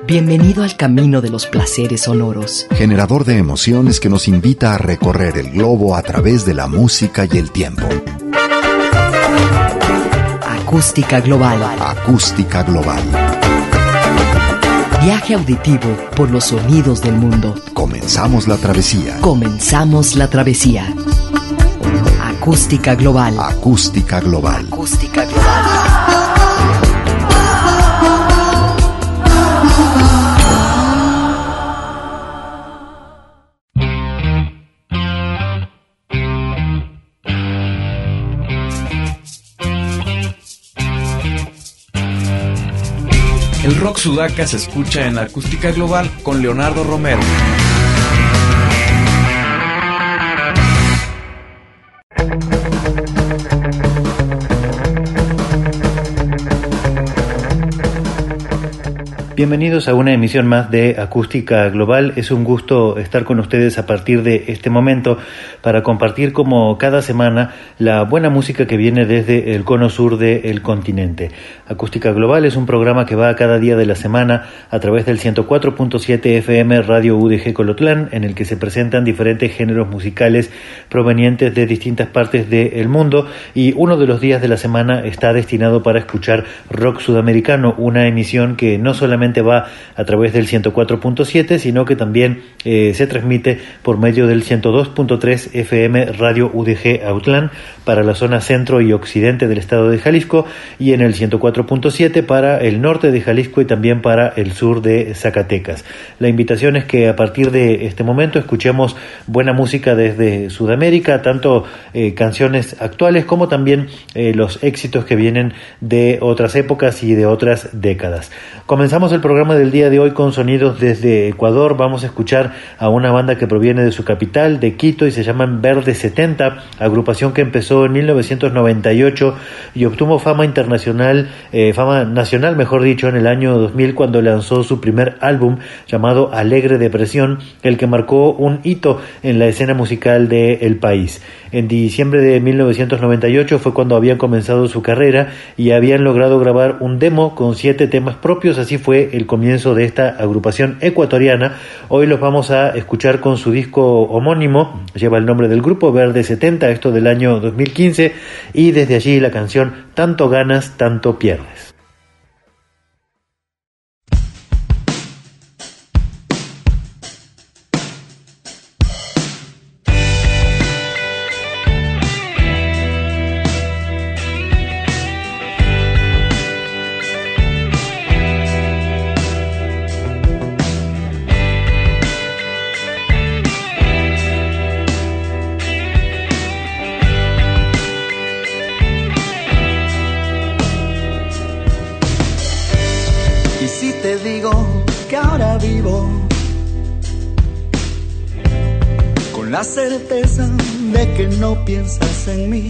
Bienvenido al camino de los placeres sonoros. Generador de emociones que nos invita a recorrer el globo a través de la música y el tiempo. Acústica Global. Acústica Global. Viaje auditivo por los sonidos del mundo. Comenzamos la travesía. Comenzamos la travesía. Acústica Global. Acústica Global. Acústica Global. El rock sudaca se escucha en Acústica Global con Leonardo Romero. Bienvenidos a una emisión más de Acústica Global. Es un gusto estar con ustedes a partir de este momento para compartir como cada semana la buena música que viene desde el cono sur del continente. Acústica Global es un programa que va cada día de la semana a través del 104.7 FM Radio UDG Colotlán, en el que se presentan diferentes géneros musicales provenientes de distintas partes del mundo, y uno de los días de la semana está destinado para escuchar rock sudamericano, una emisión que no solamente va a través del 104.7, sino que también se transmite por medio del 102.3 FM Radio UDG Autlán para la zona centro y occidente del estado de Jalisco, y en el 104.7 para el norte de Jalisco y también para el sur de Zacatecas. La invitación es que a partir de este momento escuchemos buena música desde Sudamérica, tanto canciones actuales como también los éxitos que vienen de otras épocas y de otras décadas. Comenzamos el programa del día de hoy con sonidos desde Ecuador. Vamos a escuchar a una banda que proviene de su capital, de Quito, y se llaman Verde 70, agrupación que empezó en 1998 y obtuvo fama internacional, fama nacional mejor dicho, en el año 2000, cuando lanzó su primer álbum llamado Alegre Depresión, el que marcó un hito en la escena musical del país. En diciembre de 1998 fue cuando habían comenzado su carrera y habían logrado grabar un demo con 7 temas propios. Así fue el comienzo de esta agrupación ecuatoriana. Hoy los vamos a escuchar con su disco homónimo, lleva el nombre del grupo, Verde 70, esto del año 2015, y desde allí la canción Tanto ganas, tanto pierdes. La certeza de que no piensas en mí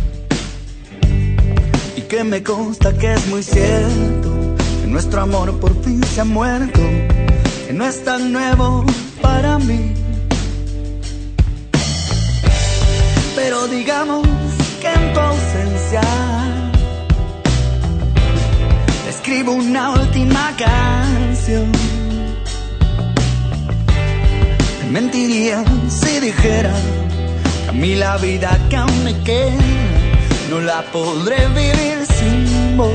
y que me consta que es muy cierto que nuestro amor por fin se ha muerto, que no es tan nuevo para mí. Pero digamos que en tu ausencia te escribo una última canción. Mentiría si dijera que a mí la vida que aún me queda no la podré vivir sin vos.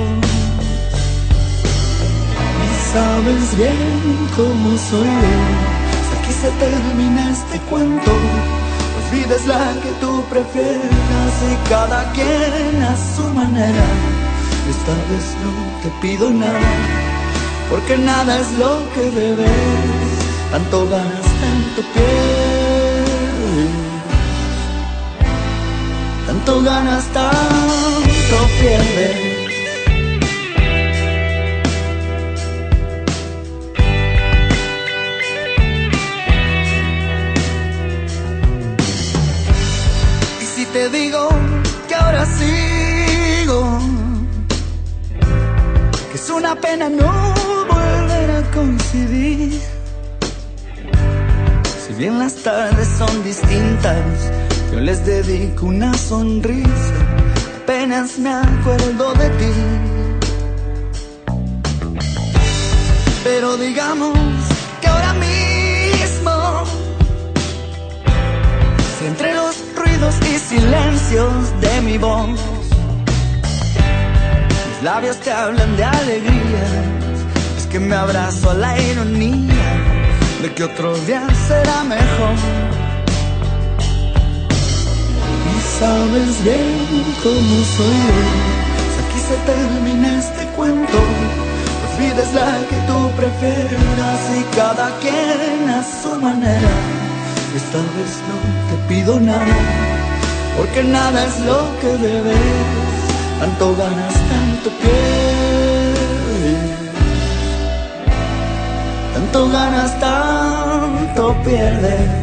Y sabes bien cómo soy yo, si aquí se termina este cuento, pues vida es la que tú prefieras y cada quien a su manera. Esta vez no te pido nada, porque nada es lo que debes. Tanto ganas, tanto pierdes. Tanto ganas, tanto pierdes. Y si te digo que ahora sigo, que es una pena no volver a coincidir. Si bien las tardes son distintas, yo les dedico una sonrisa, apenas me acuerdo de ti. Pero digamos que ahora mismo, si entre los ruidos y silencios de mi voz, mis labios te hablan de alegría, es que me abrazo a la ironía de que otro día será mejor. Y sabes bien cómo soy yo, si aquí se termina este cuento, pues vida es la que tú prefieras y cada quien a su manera. Esta vez no te pido nada, porque nada es lo que debes, tanto ganas, tanto pierdes, tanto ganas, tanto pierdes.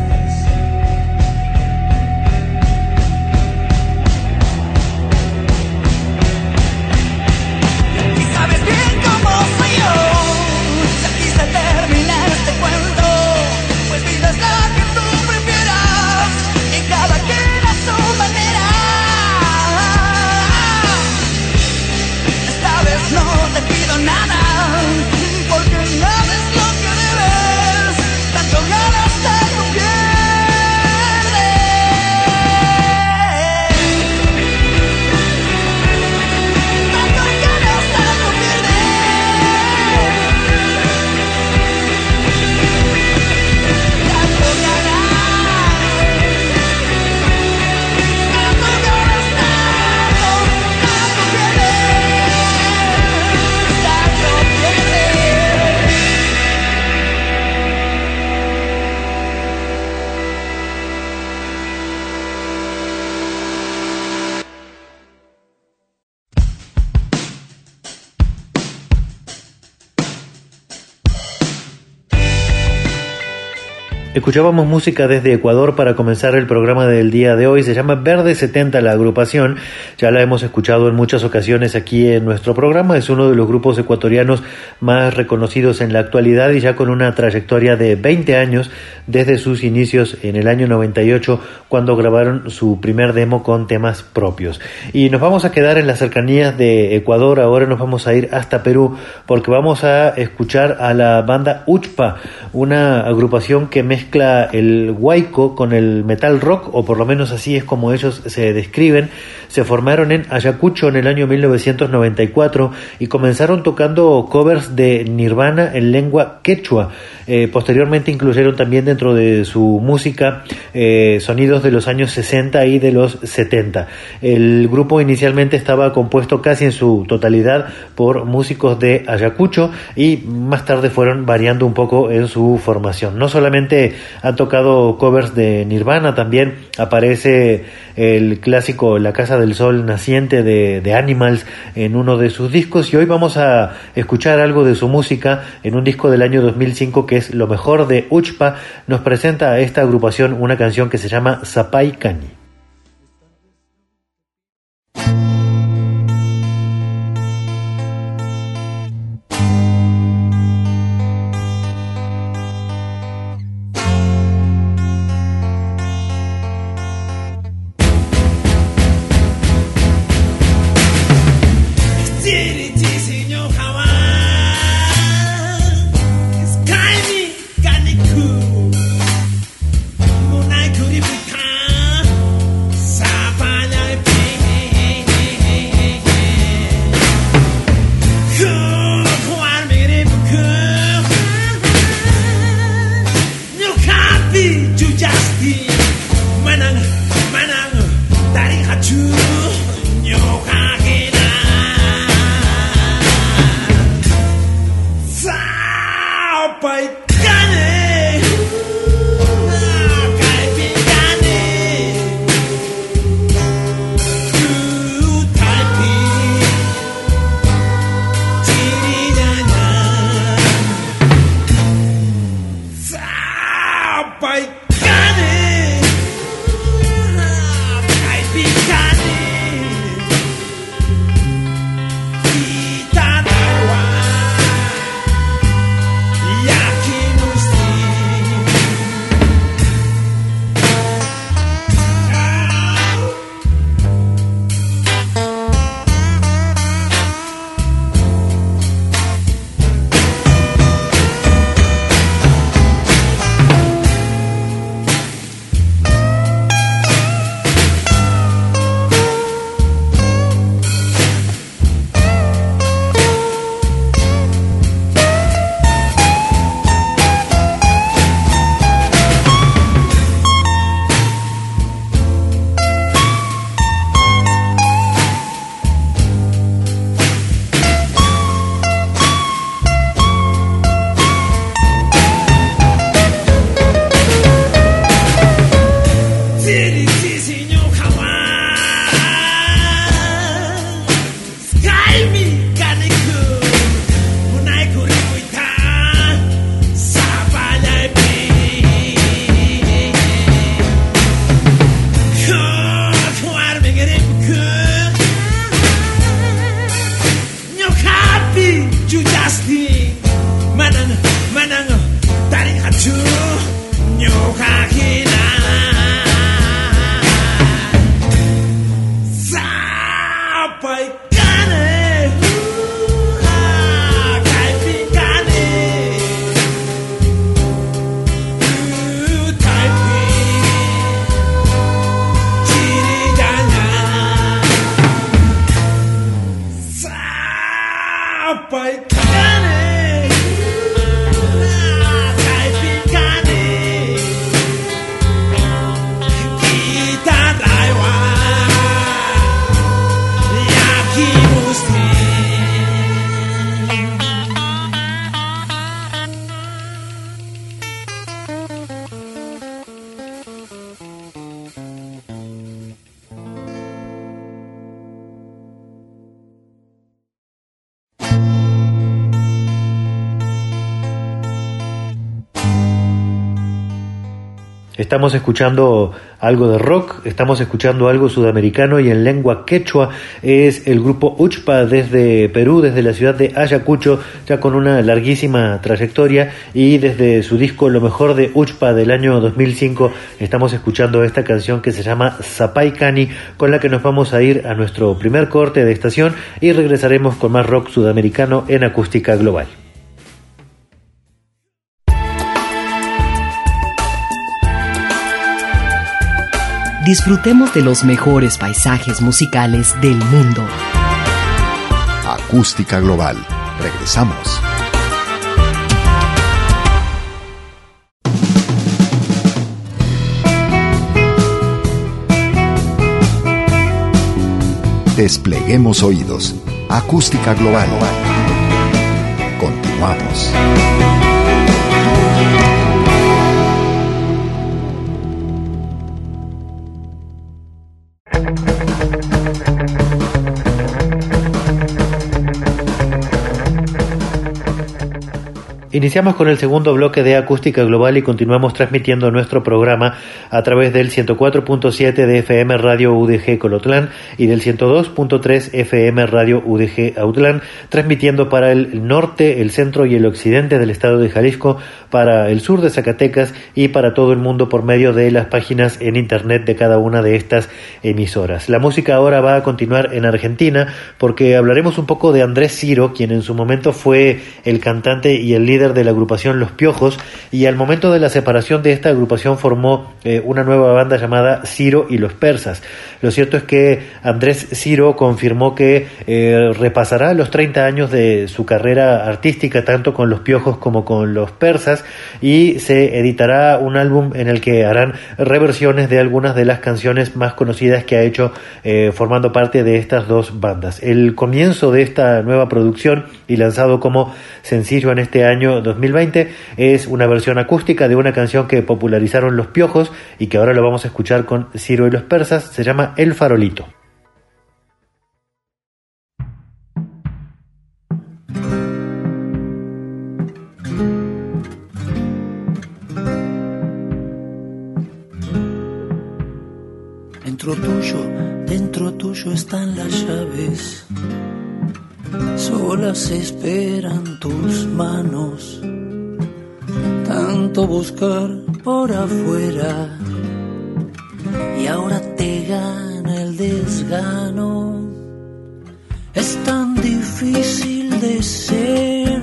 Escuchábamos música desde Ecuador para comenzar el programa del día de hoy. Se llama Verde 70 la agrupación. Ya la hemos escuchado en muchas ocasiones aquí en nuestro programa. Es uno de los grupos ecuatorianos más reconocidos en la actualidad y ya con una trayectoria de 20 años desde sus inicios en el año 98, cuando grabaron su primer demo con temas propios. Y nos vamos a quedar en las cercanías de Ecuador. Ahora nos vamos a ir hasta Perú porque vamos a escuchar a la banda Uchpa, una agrupación que mezcla el huayco con el metal rock, o por lo menos así es como ellos se describen. Se formaron en Ayacucho en el año 1994 y comenzaron tocando covers de Nirvana en lengua quechua. Posteriormente incluyeron también dentro de su música sonidos de los años 60 y de los 70. El grupo inicialmente estaba compuesto casi en su totalidad por músicos de Ayacucho y más tarde fueron variando un poco en su formación. No solamente han tocado covers de Nirvana, también aparece el clásico La Casa del Sol Naciente de Animals en uno de sus discos, y hoy vamos a escuchar algo de su música en un disco del año 2005 que es Lo Mejor de Uchpa. Nos presenta a esta agrupación una canción que se llama Zapay Cani. Munai kuri bukan Estamos escuchando algo de rock, estamos escuchando algo sudamericano y en lengua quechua. Es el grupo Uchpa desde Perú, desde la ciudad de Ayacucho, ya con una larguísima trayectoria, y desde su disco Lo Mejor de Uchpa del año 2005 estamos escuchando esta canción que se llama Zapay Cani, con la que nos vamos a ir a nuestro primer corte de estación y regresaremos con más rock sudamericano en Acústica Global. Disfrutemos de los mejores paisajes musicales del mundo. Acústica Global. Regresamos. Despleguemos oídos. Acústica Global. Continuamos. Iniciamos con el segundo bloque de Acústica Global y continuamos transmitiendo nuestro programa a través del 104.7 de FM Radio UDG Colotlán y del 102.3 FM Radio UDG Autlán, transmitiendo para el norte, el centro y el occidente del estado de Jalisco, para el sur de Zacatecas y para todo el mundo por medio de las páginas en internet de cada una de estas emisoras. La música ahora va a continuar en Argentina porque hablaremos un poco de Andrés Ciro, quien en su momento fue el cantante y el líder de la agrupación Los Piojos, y al momento de la separación de esta agrupación formó una nueva banda llamada Ciro y los Persas. Lo cierto es que Andrés Ciro confirmó que repasará los 30 años de su carrera artística tanto con Los Piojos como con Los Persas, y se editará un álbum en el que harán reversiones de algunas de las canciones más conocidas que ha hecho formando parte de estas dos bandas. El comienzo de esta nueva producción, y lanzado como sencillo en este año 2020, es una versión acústica de una canción que popularizaron Los Piojos y que ahora lo vamos a escuchar con Ciro y los Persas. Se llama El Farolito. Dentro tuyo están las llaves, solas esperan tus manos, tanto buscar por afuera y ahora te gana el desgano. Es tan difícil de ser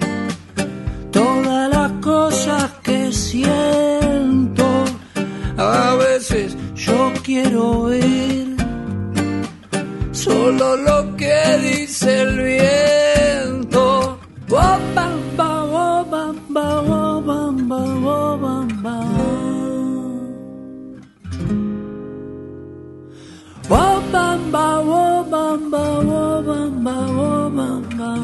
todas las cosas que siento. A veces yo quiero oír solo lo que dice el viento. Oh, bamba, oh, bamba, oh, bamba, oh, bamba. Oh, bamba, oh, bamba, oh, bamba, oh, bamba.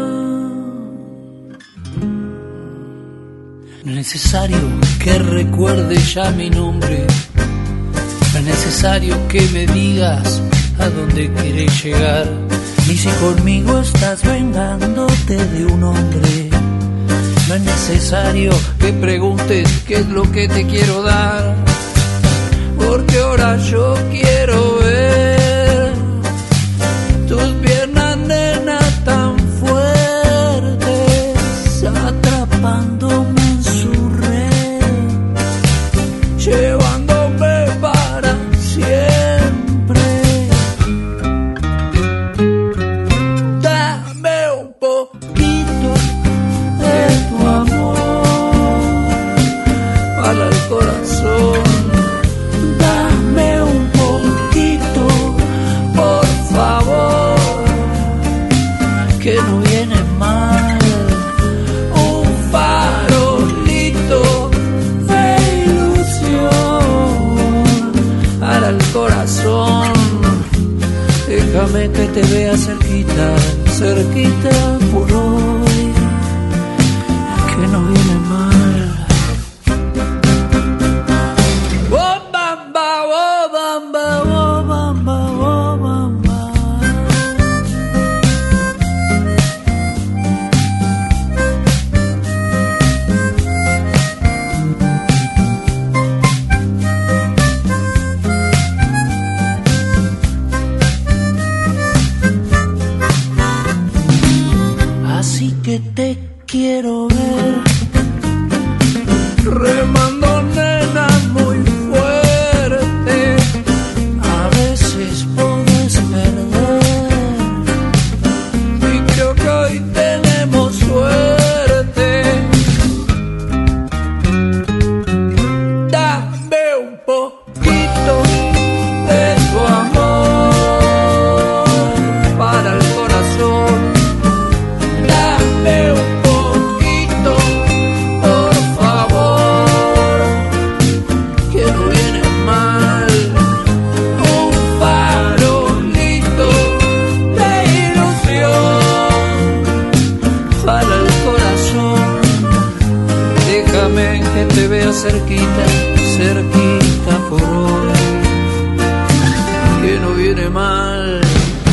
No es necesario que recuerde ya mi nombre. No es necesario que me digas a dónde quieres llegar, ni si conmigo estás vengándote de un hombre. No es necesario que preguntes qué es lo que te quiero dar, porque ahora yo quiero ver tus piernas, nena, tan fuertes, atrapándome en su red, llevándome para siempre. Dame un poquito de tu amor para el corazón. Dame un poquito, por favor, que no viene mal. Un farolito de ilusión para el corazón. Déjame que te vea cerquita, cerquita por hoy, que no viene mal. Oh, bamba, oh, bamba, oh, bamba, oh, bamba. tiene mal.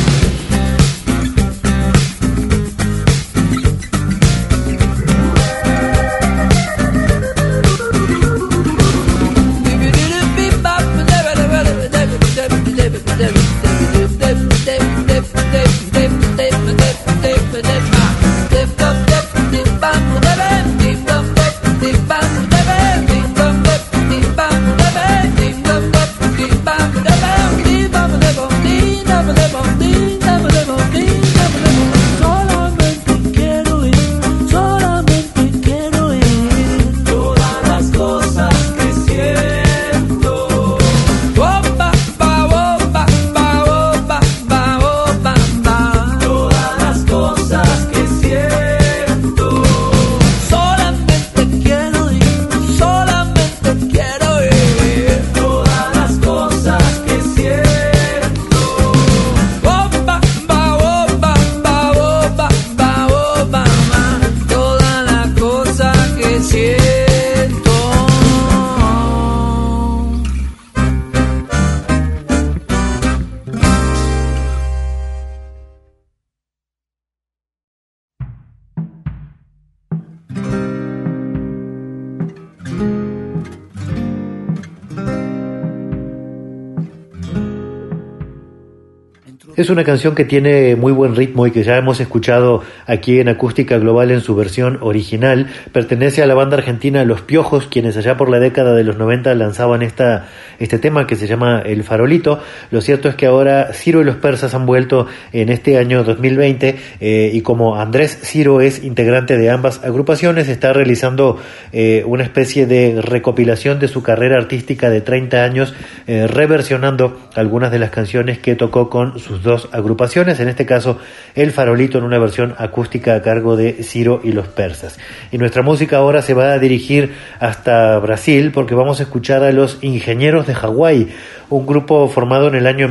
Es una canción que tiene muy buen ritmo y que ya hemos escuchado aquí en Acústica Global en su versión original. Pertenece a la banda argentina Los Piojos, quienes allá por la década de los 90 lanzaban este tema que se llama El Farolito. Lo cierto es que ahora Ciro y los Persas han vuelto en este año 2020 y como Andrés Ciro es integrante de ambas agrupaciones, está realizando una especie de recopilación de su carrera artística de 30 años, reversionando algunas de las canciones que tocó con sus dos agrupaciones, en este caso El Farolito en una versión acústica a cargo de Ciro y los Persas. Y nuestra música ahora se va a dirigir hasta Brasil porque vamos a escuchar a Los Ingenieros de Hawái, un grupo formado en el año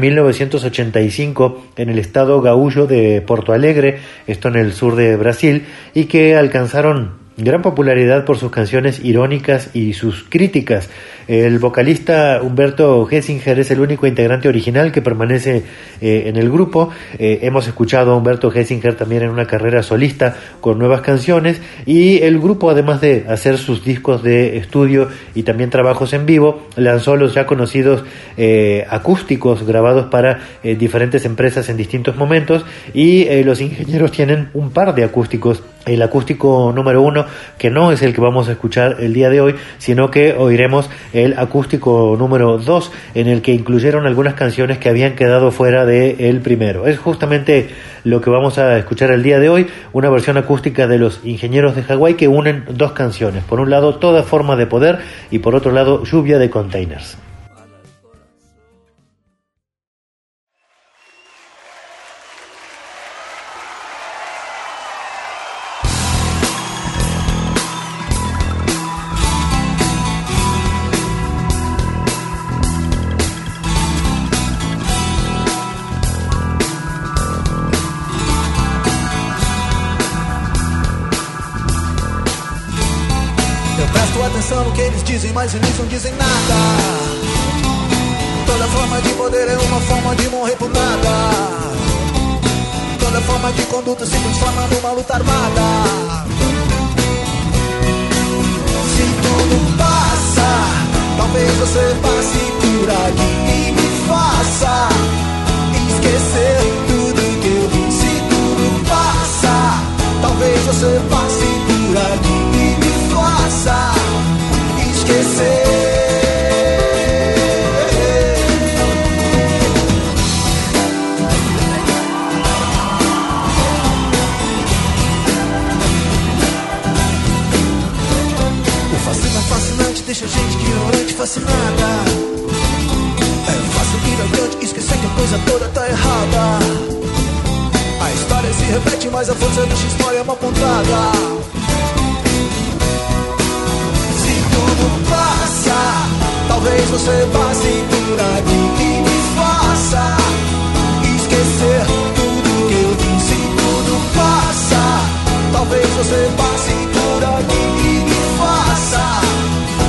1985 en el estado gaúcho de Porto Alegre, esto en el sur de Brasil, y que alcanzaron gran popularidad por sus canciones irónicas y sus críticas. El vocalista Humberto Gessinger es el único integrante original que permanece en el grupo. Hemos escuchado a Humberto Gessinger también en una carrera solista con nuevas canciones, y el grupo, además de hacer sus discos de estudio y también trabajos en vivo, lanzó los ya conocidos acústicos grabados para diferentes empresas en distintos momentos, y Los Ingenieros tienen un par de acústicos. El acústico número 1, que no es el que vamos a escuchar el día de hoy, sino que oiremos el acústico número 2, en el que incluyeron algunas canciones que habían quedado fuera del primero. Es justamente lo que vamos a escuchar el día de hoy, una versión acústica de Los Ingenieros de Hawái que unen dos canciones. Por un lado, Toda Forma de Poder, y por otro lado, Lluvia de Containers. No que eles dizem, mas eles não dizem nada. Toda forma de poder é uma forma de morrer por nada. Toda forma de conduta se transforma numa luta armada. Se tudo passa, talvez você passe por aqui e me faça esquecer tudo que eu vi. Se tudo passa, talvez você passe por aqui e me faça esquecer. O fascínio é fascinante, deixa a gente ignorante, fascinada. É fácil ir adiante, esquecer que a coisa toda tá errada. A história se repete, mas a força deixa a história mal contada. Talvez você passe por aqui e me faça esquecer tudo que eu vi. Se tudo passa, talvez você passe por aqui e me faça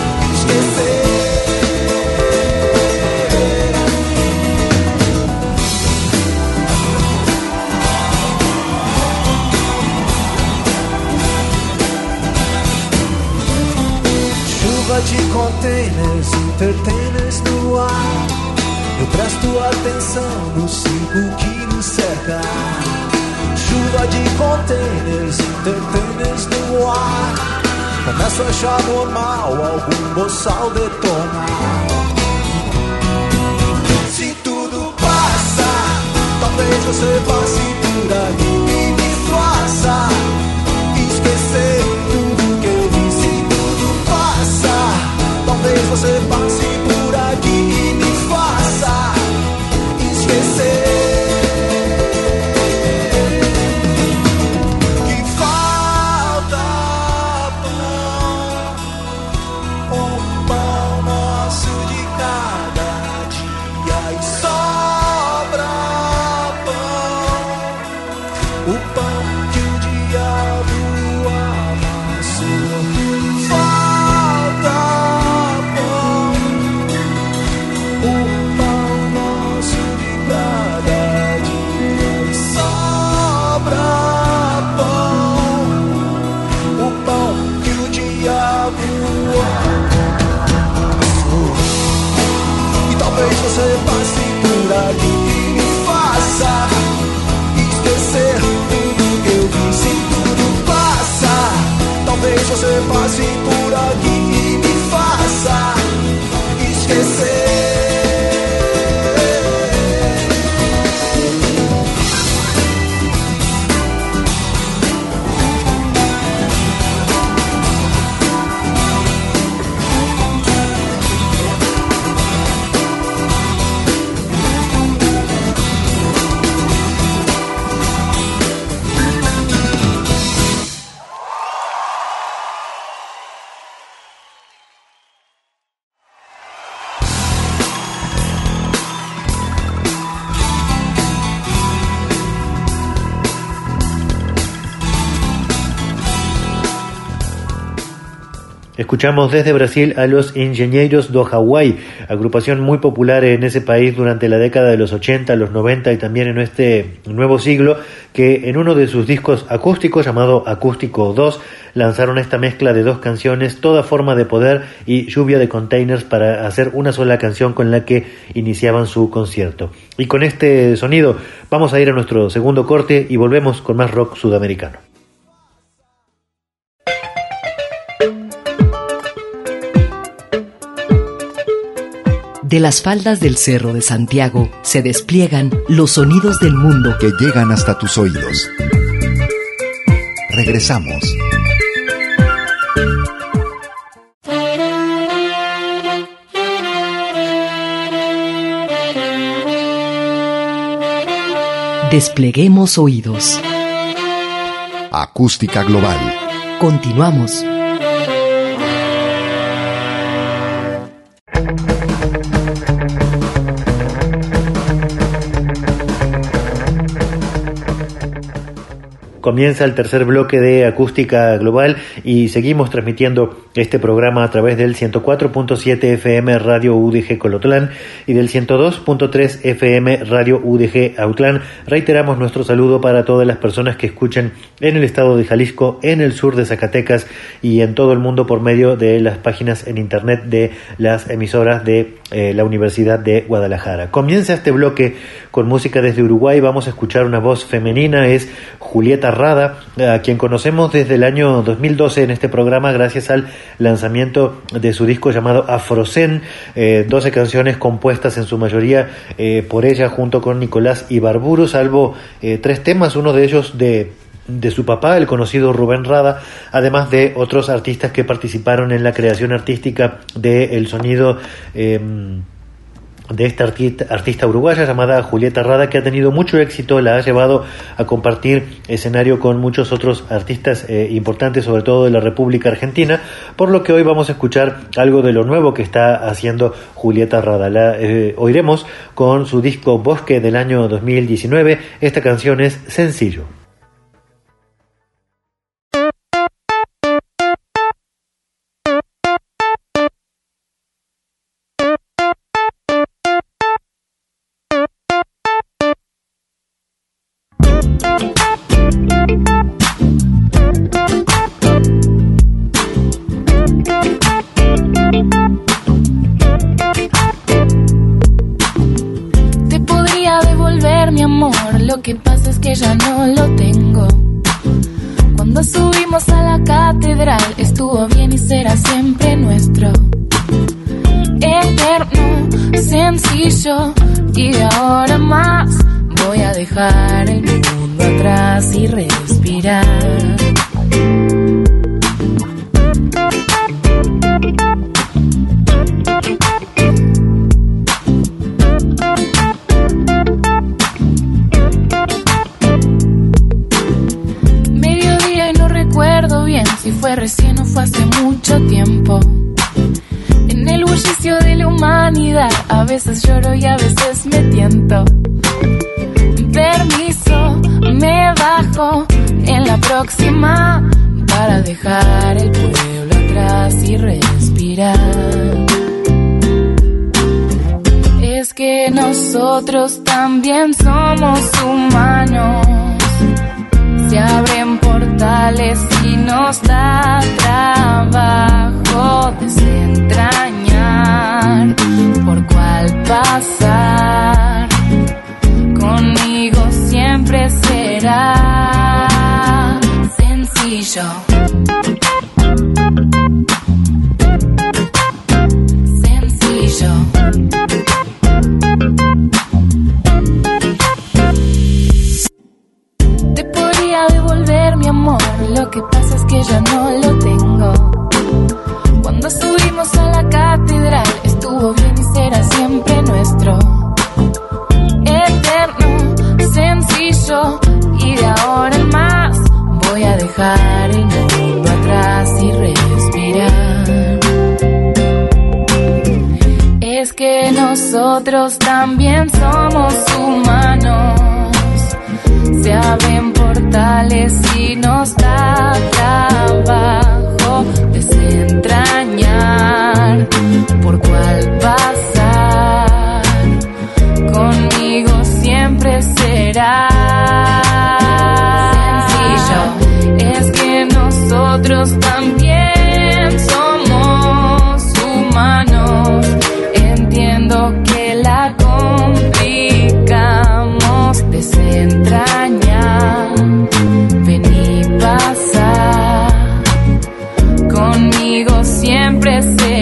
esquecer. entertainers no ar. Eu presto atenção no circo que nos cerca. Chuva de containers, entertainers no ar. Começo a achar normal algum boçal detonar. Se tudo passa, talvez você passe por ali e me faça esquecer tudo que eu vi. Se tudo passa, talvez você passe por aqui e me faça esquecer. Você passe por ali e me faça esquecer tudo que eu vi. Se tudo passa, talvez você passe por aqui e me faça esquecer. Escuchamos desde Brasil a los Engenheiros do Hawái, agrupación muy popular en ese país durante la década de los 80, los 90 y también en este nuevo siglo, que en uno de sus discos acústicos llamado Acústico 2 lanzaron esta mezcla de dos canciones, Toda forma de poder y Lluvia de containers, para hacer una sola canción con la que iniciaban su concierto. Y con este sonido vamos a ir a nuestro segundo corte y volvemos con más rock sudamericano. De las faldas del Cerro de Santiago se despliegan los sonidos del mundo que llegan hasta tus oídos. Regresamos. Despleguemos oídos. Acústica Global. Continuamos. Comienza el tercer bloque de Acústica Global y seguimos transmitiendo este programa a través del 104.7 FM Radio UDG Colotlán y del 102.3 FM Radio UDG Autlán. Reiteramos nuestro saludo para todas las personas que escuchen en el estado de Jalisco, en el sur de Zacatecas y en todo el mundo por medio de las páginas en internet de las emisoras de la Universidad de Guadalajara. Comienza este bloque con música desde Uruguay. Vamos a escuchar una voz femenina, es Julieta Rada, a quien conocemos desde el año 2012 en este programa gracias al lanzamiento de su disco llamado Afrocén, 12 canciones compuestas en su mayoría por ella junto con Nicolás Ibarburu, salvo 3 temas, uno de ellos de su papá, el conocido Rubén Rada, además de otros artistas que participaron en la creación artística del sonido de esta artista uruguaya llamada Julieta Rada, que ha tenido mucho éxito, la ha llevado a compartir escenario con muchos otros artistas importantes, sobre todo de la República Argentina, por lo que hoy vamos a escuchar algo de lo nuevo que está haciendo Julieta Rada. La oiremos con su disco Bosque del año 2019. Esta canción es Sencillo. amor, lo que pasa es que ya no lo tengo. Cuando subimos a la catedral estuvo bien y será siempre nuestro. Eterno, sencillo, y de ahora más voy a dejar el mundo atrás y respirar. Mediodía y no recuerdo bien si fue recién o fue hace mucho tiempo. En el bullicio de la humanidad a veces lloro y a veces me tiento. Permiso, me bajo en la próxima para dejar el pueblo atrás y respirar. Es que nosotros también somos humanos. Se abren portales y nos da trabajo desentrañar por cuál pasar. Conmigo siempre será sencillo. Sencillo. Te podría devolver mi amor, lo que pasa es que ya no lo tengo. Cuando subimos a la catedral estuvo bien y será siempre nuestro. Eterno, sencillo, y de ahora en más voy a dejar el mundo atrás y respirar. Es que nosotros también somos humanos. Se abren portales y nos da trabajo desentrañar por cuál pasar. Conmigo siempre será sencillo. Es que nosotros también somos humanos. Entiendo que la complicamos desentrañar. Vení, pasa. Conmigo siempre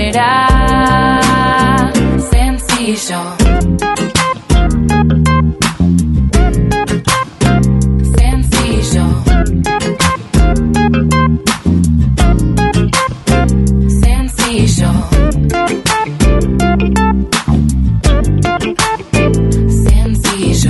será sencillo. Sencillo. Sencillo. Sencillo.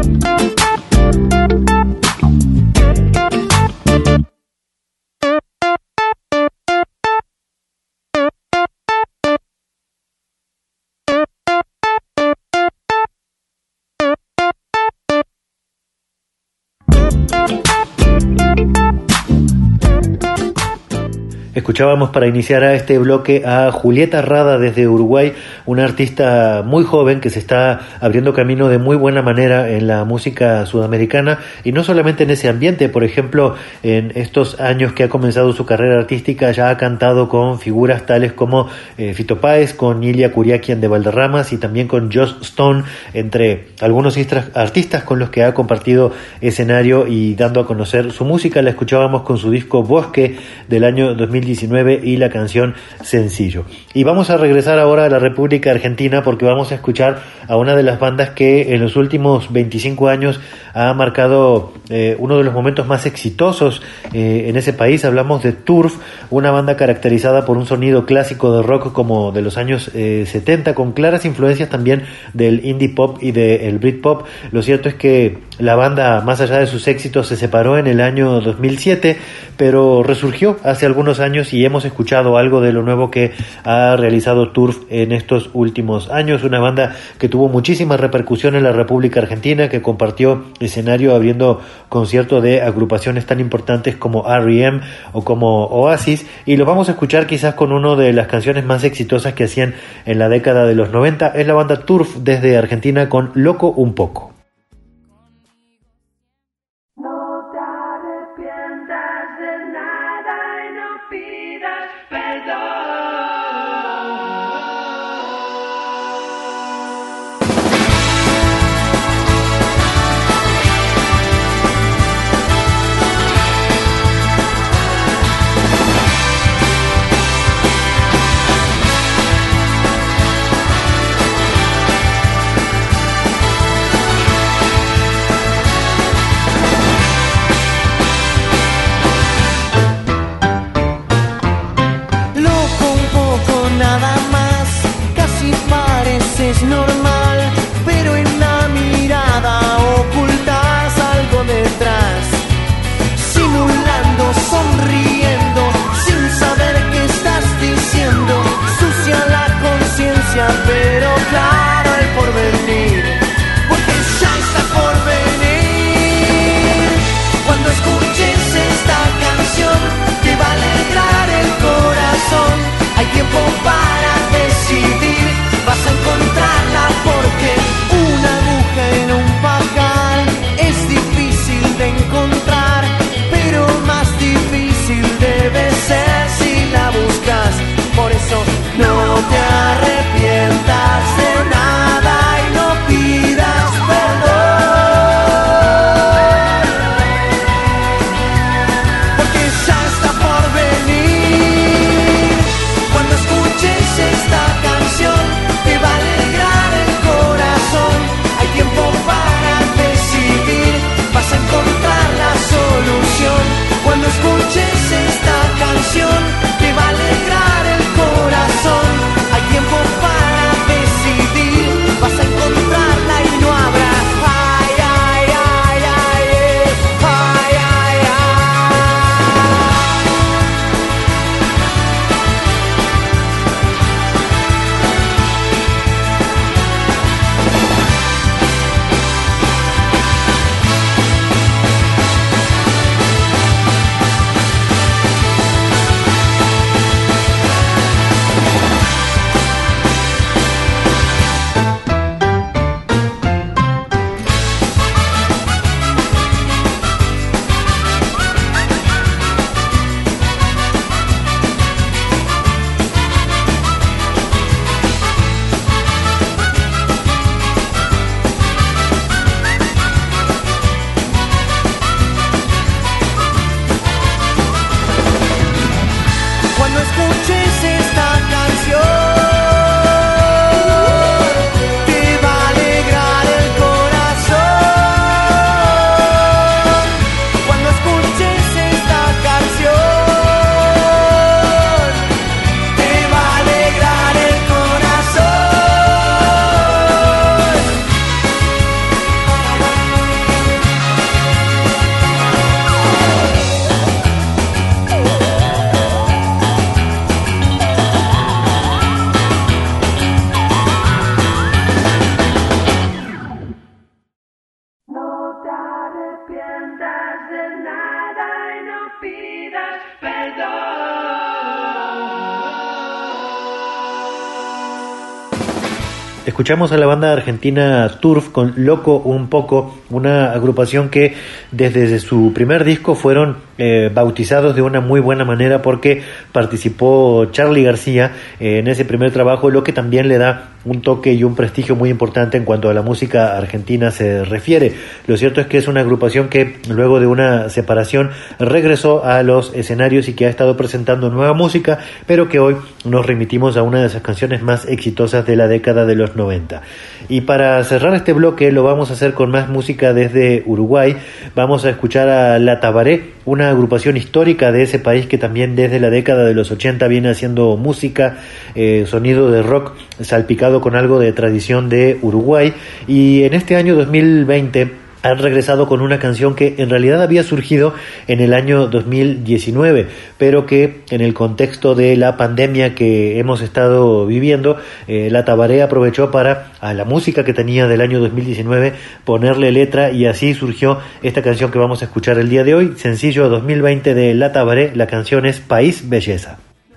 Escuchábamos para iniciar a este bloque a Julieta Rada desde Uruguay, una artista muy joven que se está abriendo camino de muy buena manera en la música sudamericana, y no solamente en ese ambiente. Por ejemplo, en estos años que ha comenzado su carrera artística ya ha cantado con figuras tales como Fito Páez, con Nilia Curiaquian de Valderramas y también con Joss Stone, entre algunos artistas con los que ha compartido escenario y dando a conocer su música. La escuchábamos con su disco Bosque del año 2019 y la canción Sencillo. Y vamos a regresar ahora a la República Argentina porque vamos a escuchar a una de las bandas que en los últimos 25 años ha marcado uno de los momentos más exitosos en ese país. Hablamos de Turf, una banda caracterizada por un sonido clásico de rock como de los años 70, con claras influencias también del indie pop y del Britpop. Lo cierto es que la banda, más allá de sus éxitos, se separó en el año 2007, pero resurgió hace algunos años y hemos escuchado algo de lo nuevo que ha realizado Turf en estos últimos años. Una banda que tuvo muchísima repercusión en la República Argentina, que compartió escenario abriendo conciertos de agrupaciones tan importantes como R.E.M. o como Oasis, y los vamos a escuchar quizás con una de las canciones más exitosas que hacían en la década de los 90. Es la banda Turf desde Argentina con Loco un poco. Escuchamos a la banda argentina Turf con Loco un poco, una agrupación que desde su primer disco fueron bautizados de una muy buena manera porque participó Charly García en ese primer trabajo, lo que también le da un toque y un prestigio muy importante en cuanto a la música argentina se refiere. Lo cierto es que es una agrupación que luego de una separación regresó a los escenarios y que ha estado presentando nueva música, pero que hoy nos remitimos a una de esas canciones más exitosas de la década de los 90. Y para cerrar este bloque lo vamos a hacer con más música desde Uruguay. Vamos a escuchar a La Tabaré, una agrupación histórica de ese país que también desde la década de los 80 viene haciendo música, sonido de rock salpicado con algo de tradición de Uruguay, y en este año 2020 han regresado con una canción que en realidad había surgido en el año 2019, pero que en el contexto de la pandemia que hemos estado viviendo, La Tabaré aprovechó para, a la música que tenía del año 2019, ponerle letra, y así surgió esta canción que vamos a escuchar el día de hoy, sencillo 2020 de La Tabaré. La canción es País Belleza.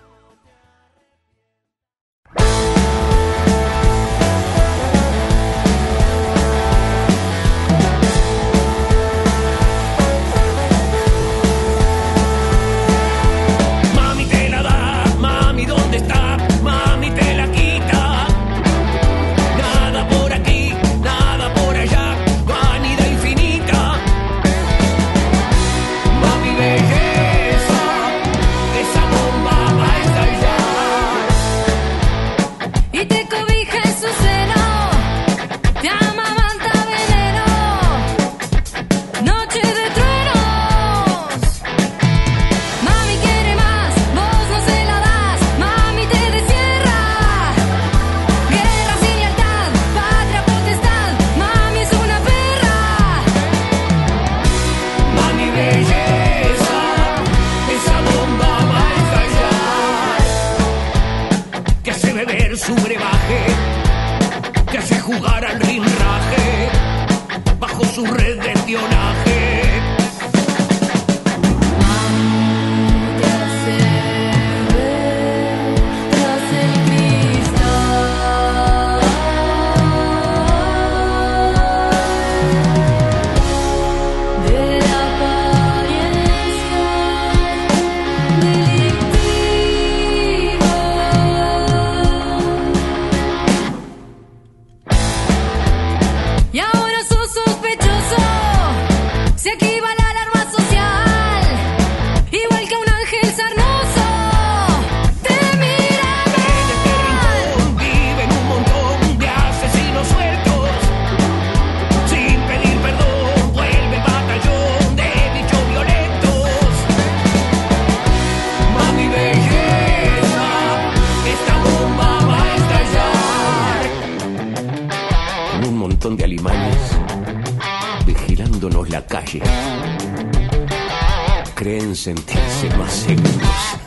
Creen sentirse más seguros.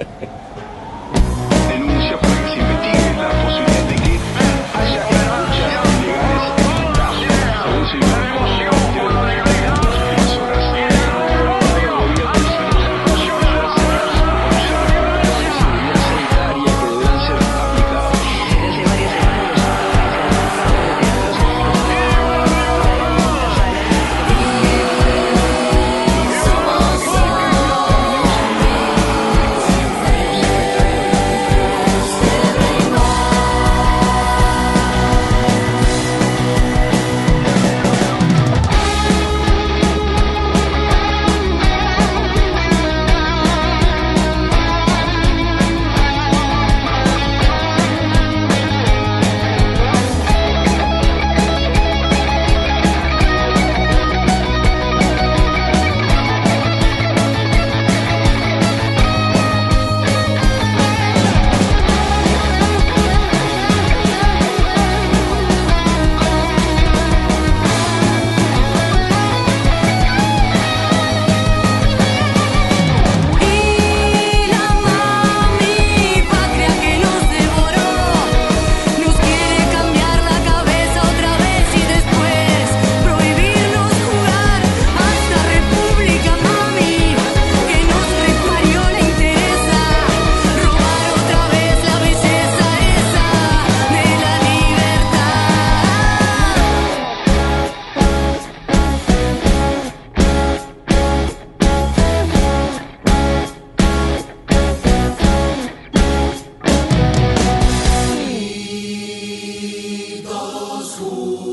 Denuncia para que se investigue la posibilidad de que haya luchas legales.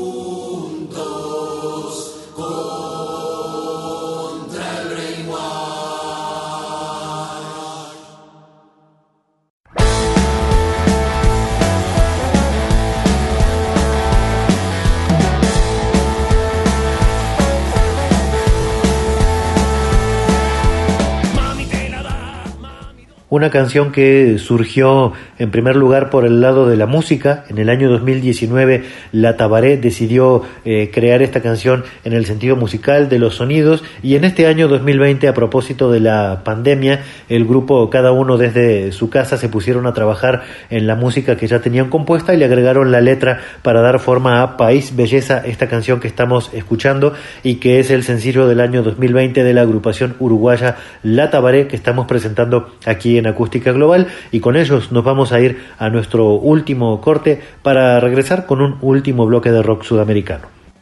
Una canción que surgió en primer lugar por el lado de la música. En el año 2019 La Tabaré decidió crear esta canción en el sentido musical de los sonidos, y en este año 2020, a propósito de la pandemia, el grupo, cada uno desde su casa, se pusieron a trabajar en la música que ya tenían compuesta y le agregaron la letra para dar forma a País Belleza, esta canción que estamos escuchando y que es el sencillo del año 2020 de la agrupación uruguaya La Tabaré, que estamos presentando aquí en Acústica Global, y con ellos nos vamos a ir a nuestro último corte para regresar con un último bloque de rock sudamericano.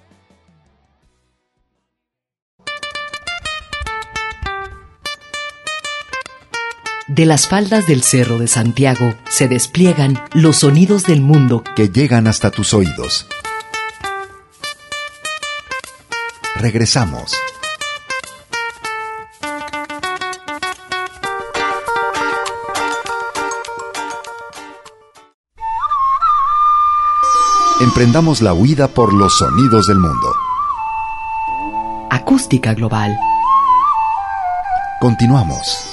De las faldas del Cerro de Santiago se despliegan los sonidos del mundo que llegan hasta tus oídos. Regresamos. Emprendamos la huida por los sonidos del mundo. Acústica Global. Continuamos.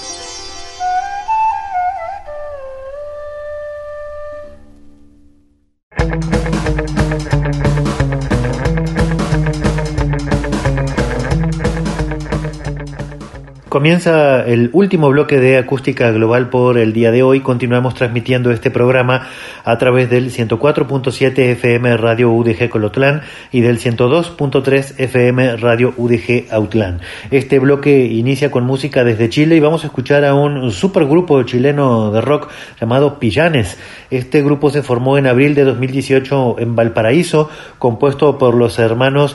Comienza el último bloque de Acústica Global por el día de hoy. Continuamos transmitiendo este programa a través del 104.7 FM Radio UDG Colotlán y del 102.3 FM Radio UDG Autlán. Este bloque inicia con música desde Chile y vamos a escuchar a un supergrupo chileno de rock llamado Pillanes. Este grupo se formó en abril de 2018 en Valparaíso, compuesto por los hermanos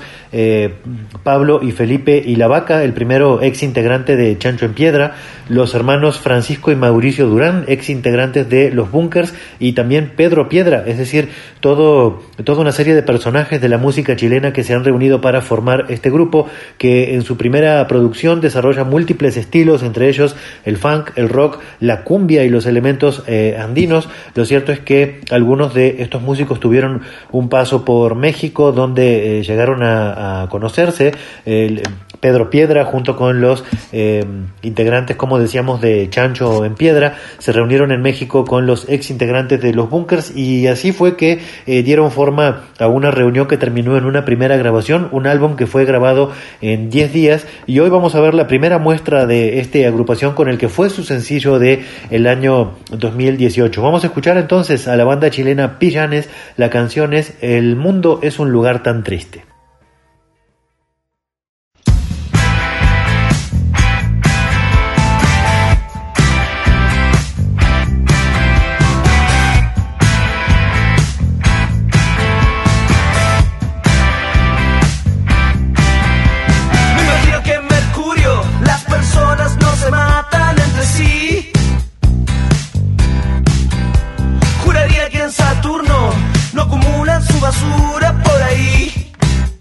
Pablo y Felipe y La Vaca, el primero ex integrante de Chancho en Piedra, los hermanos Francisco y Mauricio Durán, ex integrantes de Los Bunkers, y también Pedro Piedra, es decir, toda una serie de personajes de la música chilena que se han reunido para formar este grupo, que en su primera producción desarrolla múltiples estilos, entre ellos el funk, el rock, la cumbia y los elementos andinos. Lo cierto es que algunos de estos músicos tuvieron un paso por México, donde llegaron a conocerse. Pedro Piedra, junto con los integrantes, como decíamos, de Chancho en Piedra, se reunieron en México con los ex integrantes de Los Bunkers, y así fue que dieron forma a una reunión que terminó en una primera grabación, un álbum que fue grabado en 10 días, y hoy vamos a ver la primera muestra de esta agrupación con el que fue su sencillo de el año 2018. Vamos a escuchar entonces a la banda chilena Pillanes. La canción es El mundo es un lugar tan triste. Juraría que en Saturno no acumulan su basura por ahí.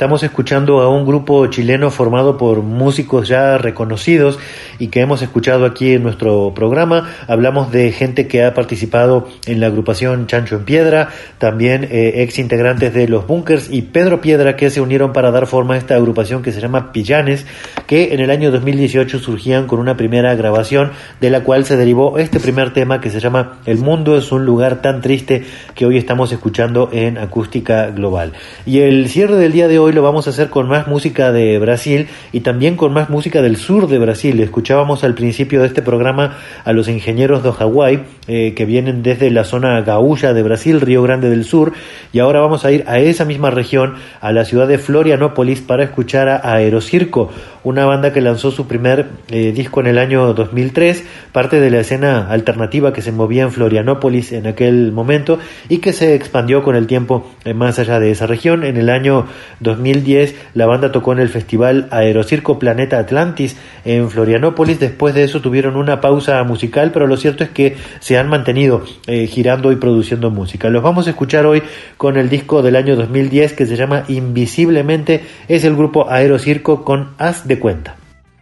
Estamos escuchando a un grupo chileno formado por músicos ya reconocidos y que hemos escuchado aquí en nuestro programa. Hablamos de gente que ha participado en la agrupación Chancho en Piedra, también ex integrantes de Los Bunkers y Pedro Piedra, que se unieron para dar forma a esta agrupación que se llama Pillanes, que en el año 2018 surgían con una primera grabación de la cual se derivó este primer tema que se llama El mundo es un lugar tan triste, que hoy estamos escuchando en Acústica Global. Y el cierre del día de hoy lo vamos a hacer con más música de Brasil y también con más música del sur de Brasil. Escuchábamos al principio de este programa a los Engenheiros do Hawái, que vienen desde la zona gaúcha de Brasil, Río Grande del Sur, y ahora vamos a ir a esa misma región, a la ciudad de Florianópolis, para escuchar a Aerocirco, una banda que lanzó su primer disco en el año 2003, parte de la escena alternativa que se movía en Florianópolis en aquel momento y que se expandió con el tiempo más allá de esa región. En el año 2010 la banda tocó en el festival Aerocirco Planeta Atlantis en Florianópolis. Después de eso tuvieron una pausa musical, pero lo cierto es que se han mantenido girando y produciendo música. Los vamos a escuchar hoy con el disco del año 2010 que se llama Invisiblemente. Es el grupo Aerocirco con Haz de Cuenta.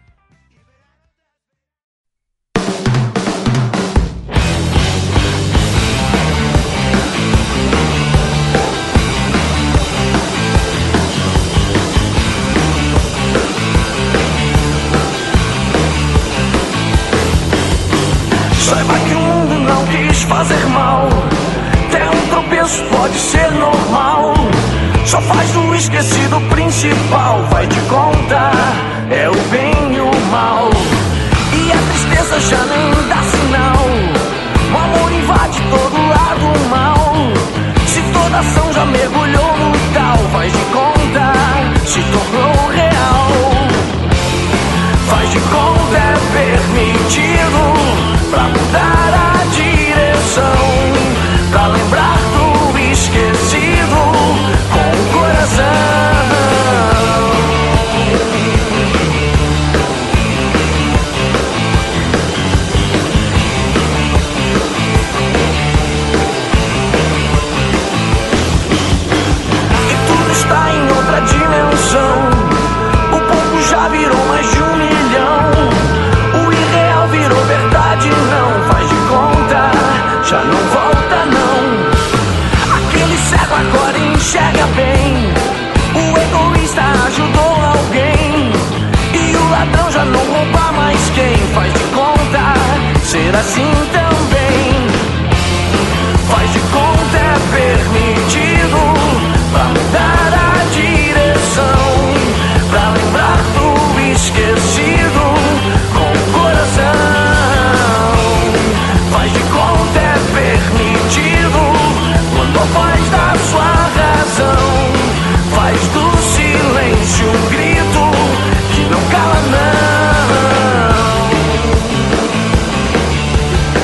Saiba que o mundo não quis fazer mal. Ter tropeço pode ser normal. Só faz do esquecido o principal. Vai te contar, é o bem e o mal. E a tristeza já nem dá sinal. O amor invade todo lado mal. Se toda ação já mergulhou no tal, faz de conta, se tornou real. Faz de conta, é permitido pra mudar a direção, pra lembrar do esquecido com o coração. E tudo está em outra dimensão. O pouco já virou mais de 1 milhão. O irreal virou verdade, não faz de conta, já não volta não. Aquele cego agora enxerga bem. O egoísta ajudou alguém. E o ladrão já não rouba mais quem. Faz de conta, ser assim também. Faz de conta, é permitido pra mudar a direção, pra lembrar do esquecido com o coração. Faz de conta, é permitido quando a voz da sua razão faz do silêncio um grito que não cala não.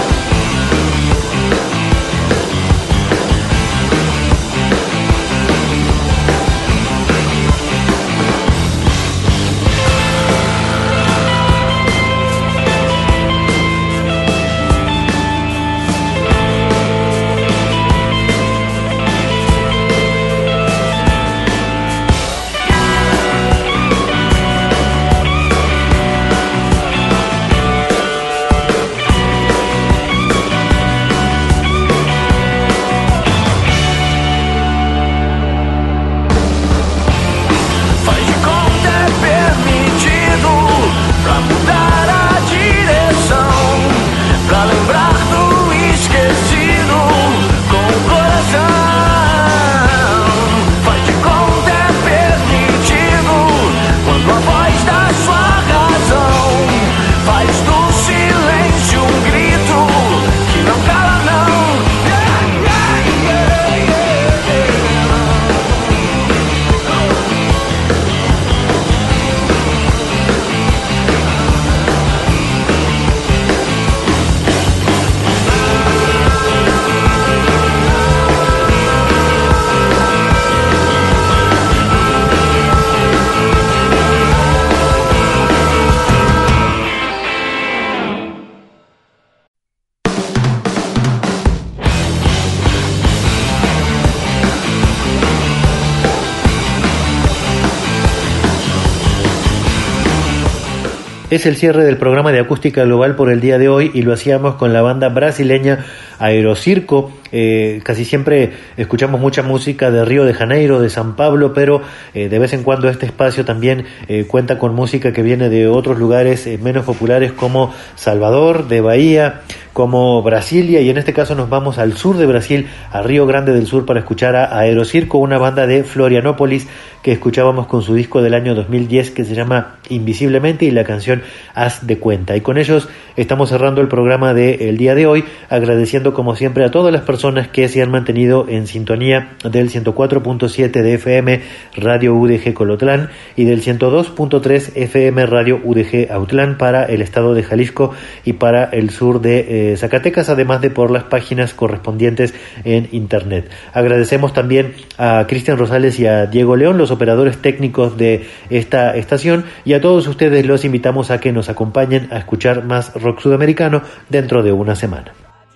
Es el cierre del programa de Acústica Global por el día de hoy y lo hacíamos con la banda brasileña Aerocirco. Casi siempre escuchamos mucha música de Río de Janeiro, de San Pablo, pero de vez en cuando este espacio también cuenta con música que viene de otros lugares menos populares como Salvador, de Bahía, como Brasilia, y en este caso nos vamos al sur de Brasil, a Río Grande del Sur, para escuchar a Aerocirco, una banda de Florianópolis que escuchábamos con su disco del año 2010 que se llama Invisiblemente y la canción Haz de Cuenta. Y con ellos estamos cerrando el programa del día de hoy, agradeciendo como siempre a todas las personas que se han mantenido en sintonía del 104.7 de FM Radio UDG Colotlán y del 102.3 FM Radio UDG Autlán para el estado de Jalisco y para el sur de Zacatecas, además de por las páginas correspondientes en internet. Agradecemos también a Cristian Rosales y a Diego León, los operadores técnicos de esta estación, y a todos ustedes los invitamos a que nos acompañen a escuchar más rock sudamericano dentro de una semana.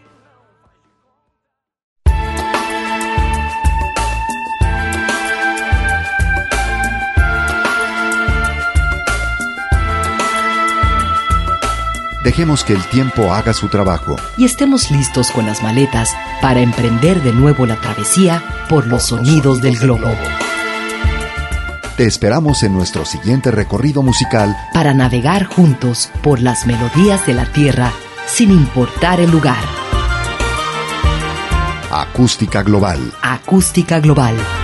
Dejemos que el tiempo haga su trabajo. Y estemos listos con las maletas para emprender de nuevo la travesía por los sonidos del globo. Te esperamos en nuestro siguiente recorrido musical para navegar juntos por las melodías de la tierra sin importar el lugar. Acústica Global. Acústica Global.